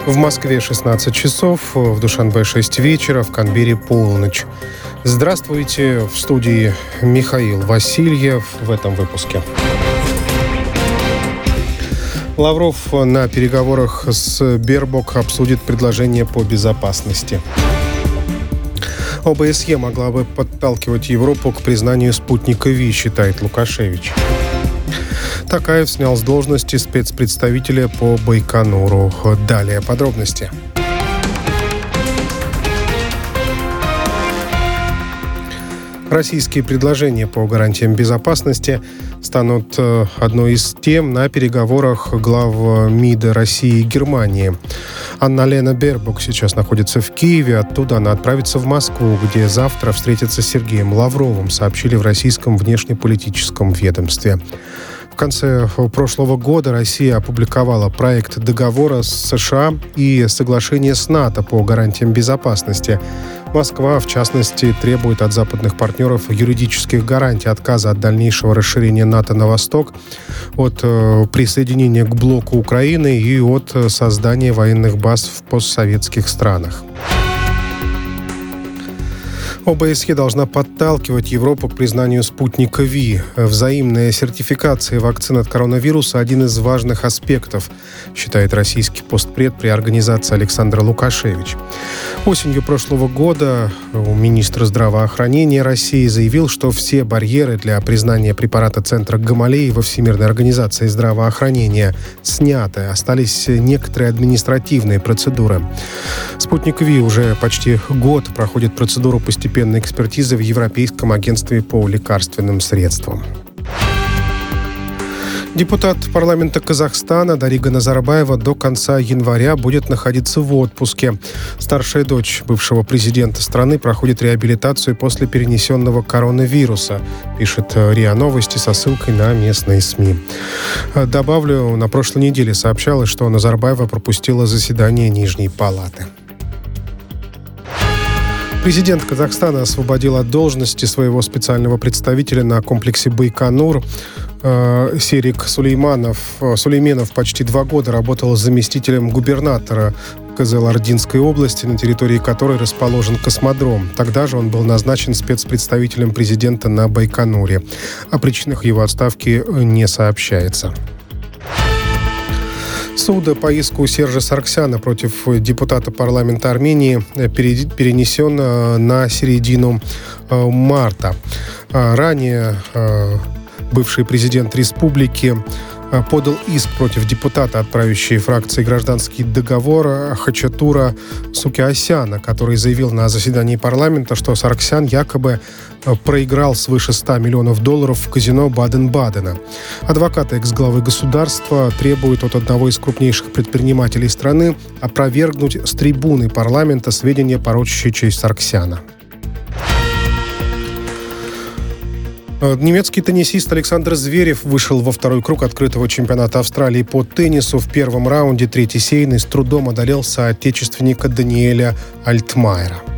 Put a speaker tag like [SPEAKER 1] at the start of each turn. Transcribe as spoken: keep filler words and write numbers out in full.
[SPEAKER 1] В Москве шестнадцать часов, в Душанбе шесть вечера, в Канберре полночь. Здравствуйте, в студии Михаил Васильев в этом выпуске. Лавров на переговорах с Бербок обсудит предложение по безопасности. ОБСЕ могла бы подталкивать Европу к признанию спутника Ви, считает Лукашевич. Токаев снял с должности спецпредставителя по Байконуру. Далее подробности. Российские предложения по гарантиям безопасности станут одной из тем на переговорах глав МИДа России и Германии. Анна-Лена Бербок сейчас находится в Киеве. Оттуда она отправится в Москву, где завтра встретится с Сергеем Лавровым, сообщили в российском внешнеполитическом ведомстве. В конце прошлого года Россия опубликовала проект договора с США и соглашение с НАТО по гарантиям безопасности. Москва, в частности, требует от западных партнеров юридических гарантий отказа от дальнейшего расширения НАТО на восток, от э, присоединения к блоку Украины и от создания военных баз в постсоветских странах. ОБСЕ должна подталкивать Европу к признанию спутника Ви. Взаимная сертификация вакцин от коронавируса – один из важных аспектов, считает российский постпред при организации Александр Лукашевич. Осенью прошлого года министр здравоохранения России заявил, что все барьеры для признания препарата центра Гамалеи во Всемирной организации здравоохранения сняты. Остались некоторые административные процедуры. Спутник Ви уже почти год проходит процедуру постепенной экспертизы в Европейском агентстве по лекарственным средствам. Депутат парламента Казахстана Дарига Назарбаева до конца января будет находиться в отпуске. Старшая дочь бывшего президента страны проходит реабилитацию после перенесенного коронавируса, пишет РИА Новости со ссылкой на местные СМИ. Добавлю, на прошлой неделе сообщалось, что Назарбаева пропустила заседание Нижней палаты. Президент Казахстана освободил от должности своего специального представителя на комплексе Байконур. Серик Сулейманов, Сулейменов почти два года работал заместителем губернатора Кызылординской области, на территории которой расположен космодром. Тогда же он был назначен спецпредставителем президента на Байконуре. О причинах его отставки не сообщается. Суд по иску Сержа Саргсяна против депутата парламента Армении перенесен на середину марта. Ранее бывший президент республики подал иск против депутата, отправившей фракции «Гражданский договор» Хачатура Сукиасяна, который заявил на заседании парламента, что Саргсян якобы проиграл свыше ста миллионов долларов в казино Баден-Бадена. Адвокаты экс-главы государства требуют от одного из крупнейших предпринимателей страны опровергнуть с трибуны парламента сведения, порочащие честь Саргсяна. Немецкий теннисист Александр Зверев вышел во второй круг открытого чемпионата Австралии по теннису. В первом раунде третий сейный с трудом одолел соотечественника Даниэля Альтмайера.